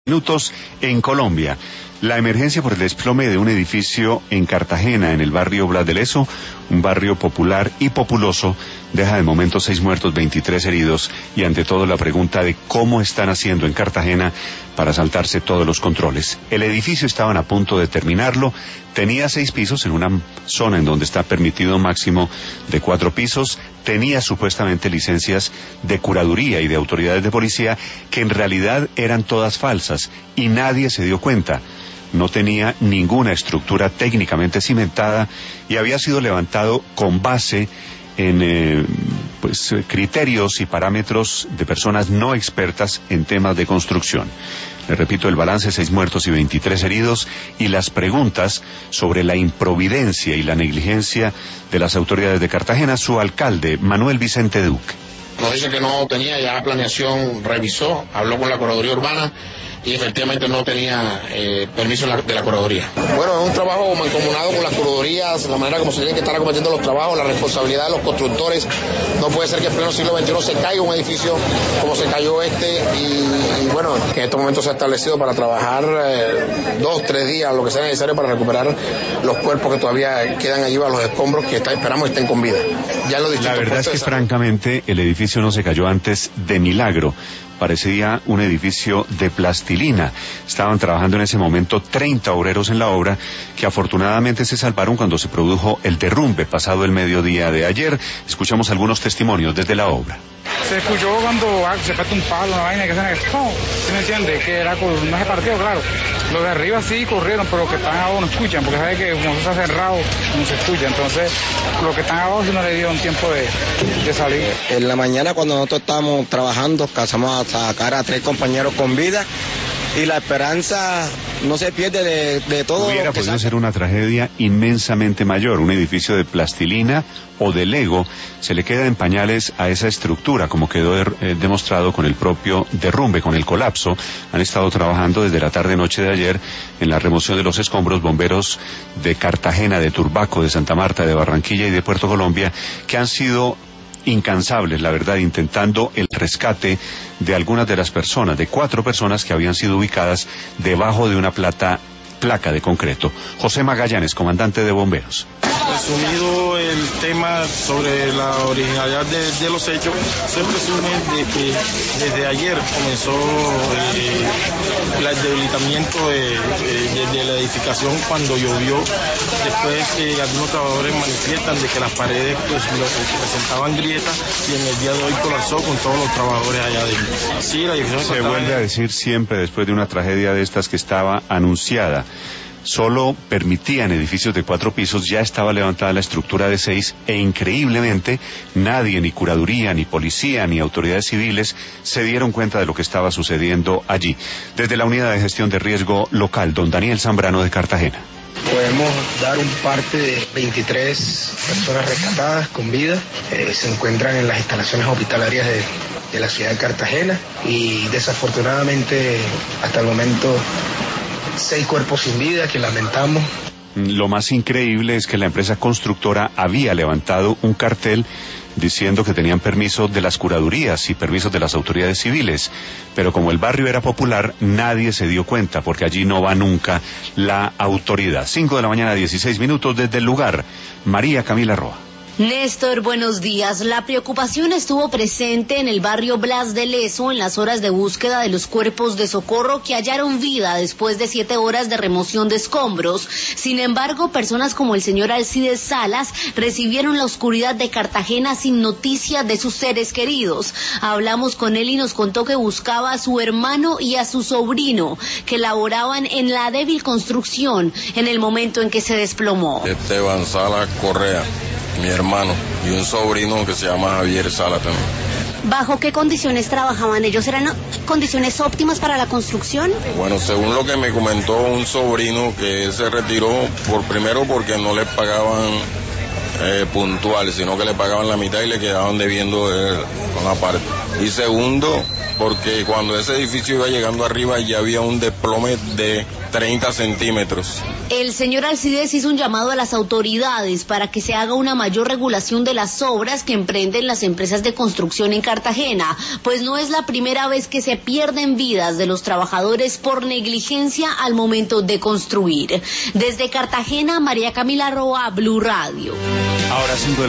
Minutos en Colombia. La emergencia por el desplome de un edificio en Cartagena, en el barrio Blas de Lezo, un barrio popular y populoso, deja de momento 6 muertos, 23 heridos, y ante todo la pregunta de cómo están haciendo en Cartagena para saltarse todos los controles. El edificio estaban a punto de terminarlo, tenía 6 pisos en una zona en donde está permitido un máximo de 4 pisos, tenía supuestamente licencias de curaduría y de autoridades de policía que en realidad eran todas falsas y nadie se dio cuenta. No tenía ninguna estructura técnicamente cimentada y había sido levantado con base en criterios y parámetros de personas no expertas en temas de construcción. Le repito, el balance: 6 muertos y 23 heridos, y las preguntas sobre la improvidencia y la negligencia de las autoridades de Cartagena. Su alcalde, Manuel Vicente Duque. Nos dice que no tenía ya planeación, revisó, habló con la Curaduría Urbana y efectivamente no tenía permiso de la Curaduría. Bueno, es un trabajo mancomunado con las curadurías, la manera como se tienen que estar acometiendo los trabajos, la responsabilidad de los constructores. No puede ser que en pleno siglo XXI se caiga un edificio como se cayó y bueno, que en estos momentos se ha establecido para trabajar 2, 3 días, lo que sea necesario para recuperar los cuerpos que todavía quedan allí a los escombros, que esperamos estén con vida. Ya lo la verdad es que francamente el edificio no se cayó antes de milagro. Parecía un edificio de plastilina. Estaban trabajando en ese momento 30 obreros en la obra, que afortunadamente se salvaron cuando se produjo el derrumbe pasado el mediodía de ayer. Escuchamos algunos testimonios desde la obra. Se escuchó cuando se parte un palo, una vaina que se ¿sí me entiende? Que era no se partió, claro. Los de arriba sí corrieron, pero los que están abajo no escuchan, porque sabe que como está cerrado, no se escucha. Entonces, los que están abajo sí no le dieron tiempo de salir. En la mañana, cuando nosotros estábamos trabajando, alcanzamos a sacar a 3 compañeros con vida, y la esperanza no se pierde de todo. Hubiera podido ser una tragedia inmensamente mayor. Un edificio de plastilina o de Lego se le queda en pañales a esa estructura, como quedó demostrado con el propio derrumbe, con el colapso. Han estado trabajando desde la tarde-noche de ayer en la remoción de los escombros bomberos de Cartagena, de Turbaco, de Santa Marta, de Barranquilla y de Puerto Colombia, que han sido incansables, la verdad, intentando el rescate de algunas de las personas, de 4 personas que habían sido ubicadas debajo de una placa de concreto. José Magallanes, comandante de bomberos. Resumido el tema sobre la originalidad de los hechos, se presume de que desde ayer comenzó el debilitamiento de la edificación cuando llovió. Después algunos trabajadores manifiestan de que las paredes presentaban grietas, y en el día de hoy colapsó con todos los trabajadores allá adentro. Sí, la edificación se vuelve a decir siempre después de una tragedia de estas que estaba anunciada. Solo permitían edificios de 4 pisos, ya estaba levantada la estructura de 6 e increíblemente nadie, ni curaduría, ni policía, ni autoridades civiles se dieron cuenta de lo que estaba sucediendo allí. Desde la Unidad de Gestión de Riesgo Local, don Daniel Zambrano de Cartagena. Podemos dar un parte de 23 personas rescatadas con vida. Se encuentran en las instalaciones hospitalarias de la ciudad de Cartagena y desafortunadamente hasta el momento 6 cuerpos sin vida que lamentamos. Lo más increíble es que la empresa constructora había levantado un cartel diciendo que tenían permisos de las curadurías y permisos de las autoridades civiles, pero como el barrio era popular, nadie se dio cuenta, porque allí no va nunca la autoridad. 5 de la mañana, 16 minutos, desde el lugar, María Camila Roa. Néstor, buenos días. La preocupación estuvo presente en el barrio Blas de Lezo en las horas de búsqueda de los cuerpos de socorro que hallaron vida después de 7 horas de remoción de escombros. Sin embargo, personas como el señor Alcides Salas recibieron la oscuridad de Cartagena sin noticia de sus seres queridos. Hablamos con él y nos contó que buscaba a su hermano y a su sobrino, que laboraban en la débil construcción en el momento en que se desplomó. Esteban Salas Correa, mi hermano, y un sobrino que se llama Javier Sala también. ¿Bajo qué condiciones trabajaban ellos? ¿Eran condiciones óptimas para la construcción? Bueno, según lo que me comentó un sobrino, que él se retiró primero porque no le pagaban puntual, sino que le pagaban la mitad y le quedaban debiendo con la parte. Y segundo, porque cuando ese edificio iba llegando arriba ya había un desplome de 30 centímetros. El señor Alcides hizo un llamado a las autoridades para que se haga una mayor regulación de las obras que emprenden las empresas de construcción en Cartagena, pues no es la primera vez que se pierden vidas de los trabajadores por negligencia al momento de construir. Desde Cartagena, María Camila Roa, Blue Radio. Ahora 5 de